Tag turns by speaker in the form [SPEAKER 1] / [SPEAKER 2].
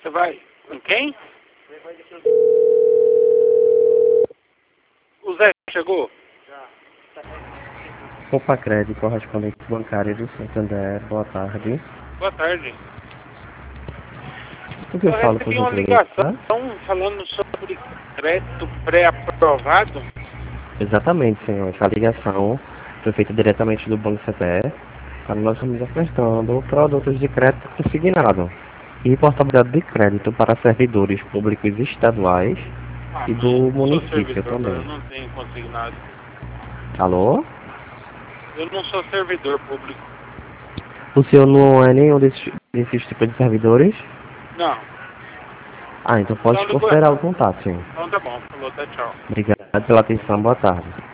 [SPEAKER 1] Você vai com quem? O Zé chegou?
[SPEAKER 2] Opa Crédito, correspondente bancário do Santander, boa tarde.
[SPEAKER 1] Boa tarde.
[SPEAKER 2] O que eu
[SPEAKER 1] Eu
[SPEAKER 2] falo por
[SPEAKER 1] recebi uma
[SPEAKER 2] gentileza?
[SPEAKER 1] ligação falando sobre crédito pré-aprovado.
[SPEAKER 2] Exatamente, senhor. Essa ligação foi feita diretamente do Banco CPE para nós estamos ofertando produtos de crédito consignado e portabilidade de crédito para servidores públicos estaduais
[SPEAKER 1] Ah,
[SPEAKER 2] e
[SPEAKER 1] mas eu
[SPEAKER 2] do
[SPEAKER 1] não sou
[SPEAKER 2] município
[SPEAKER 1] servidor, eu
[SPEAKER 2] também.
[SPEAKER 1] não tenho consignado.
[SPEAKER 2] Alô?
[SPEAKER 1] Eu não sou servidor público.
[SPEAKER 2] O senhor não é nenhum desses tipos de servidores?
[SPEAKER 1] Não.
[SPEAKER 2] Ah, então pode
[SPEAKER 1] Então ligou
[SPEAKER 2] considerar o
[SPEAKER 1] errado.
[SPEAKER 2] contato, senhor.
[SPEAKER 1] Então tá bom, falou, tá, tchau.
[SPEAKER 2] Obrigado pela atenção, boa tarde.